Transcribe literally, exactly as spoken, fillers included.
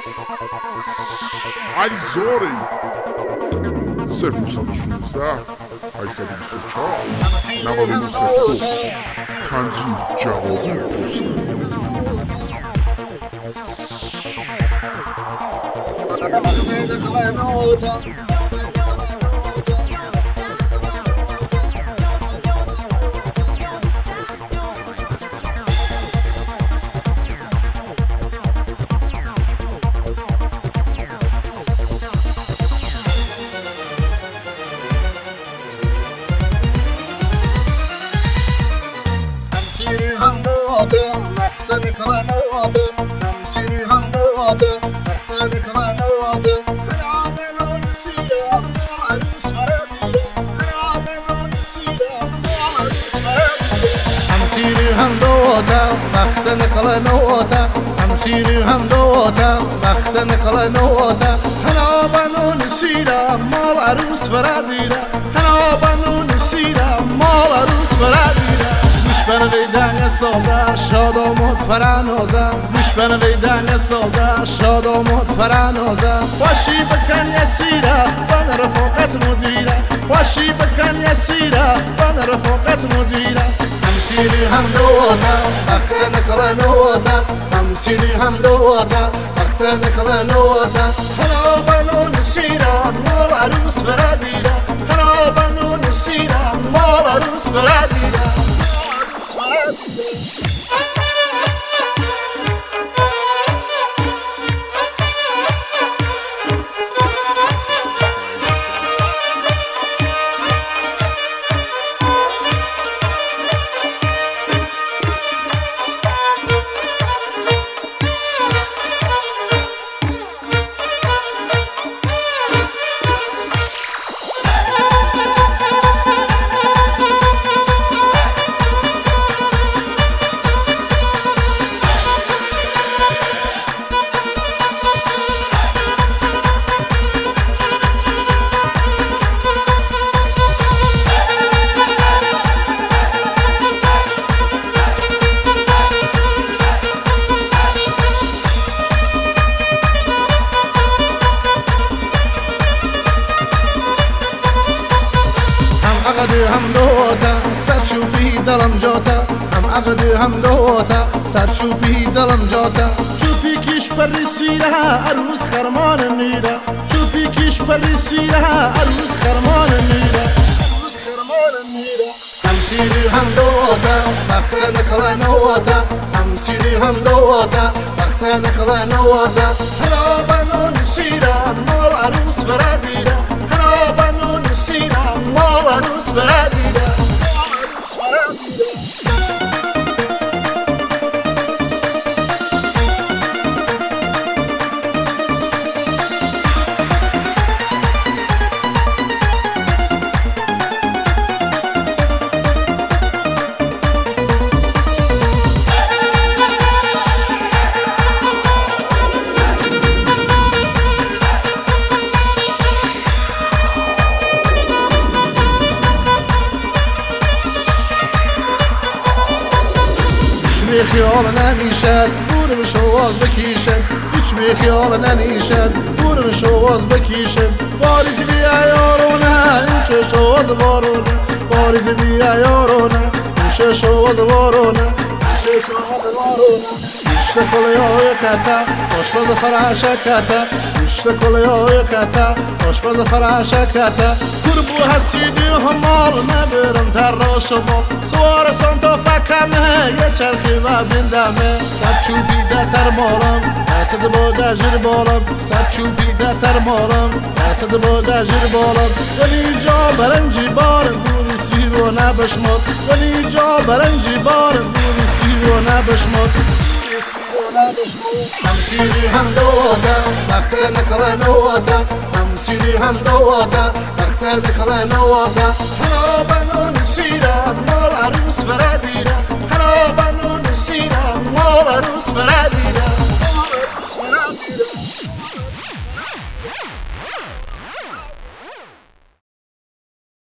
علی زوری صفر نهصد و شانزده هشتصد و بیست و چهار نود و دو تنظیم جوابی پستانی مختن قنوات نمسيري هموات مختن قنوات هنعمل نسيرة معروف فراديرة هنعمل نسيرة معروف فراديرة همسيري هموات مختن قنوات همسيري هموات مختن قنوات هنعمل نسيرة معروف فراديرة هنعمل نسيرة معروف فراديرة گوش بنویدن سازه شاد آمد فرنازه گوش بنویدن سازه شاد آمد فرنازه باشی بکن یسیره بن رفاقت مدیره باشی بکن یسیره بن رفاقت مدیره همسیری هم دواته وقت نقل نواته همسیری هم دواته وقت نقل نواته هلا بنو نسیره مال عروس فرادیره هلا بنو نسیره مال عروس فرادیره هم دوتا سرچوبی دلم جاتا هم عقد هم دوتا سرچوبی دلم جاتا چوبی کش پر سیره عروس خرمان میره چوبی کش پر سیره عروس خرمان میره عروس خرمان میره هم سیری هم دوتا وقت نقل نواتا هم سیری هم دوتا وقت نقل نواتا هلا بنو نسیره مال عروس فرادیره هلا بنو نسیره مال عروس فرادیره بی خیال نمیشد بورم شواز بکیشم هیچ بی خیال نمیشد بورم شواز بکیشم باریز بیا یارونه این چه شواز وارونه باریز بیا یارونه این چه شواز وارونه این چه شواز وارونه گوشت کلیای کتا آشپز فرش کتا گوشت کلیای کتا آشپز فرش کتا کربو هستیدی همال نبرم تراش ما سوار سانتا فکمه یه چرخی و بندمه سرچوبی در مالم دست با دجر بالم سرچوبی در مالم دست با دجر بالم ولی جا برنجی بارم بوری سیر و نبشمات ولی جا برنجی بارم بوری سیر و نبشمات همسیری هم دواتا وقت نقل نواتا همسیری هم دواتا وقت نقل نواتا هلا بنو نسیره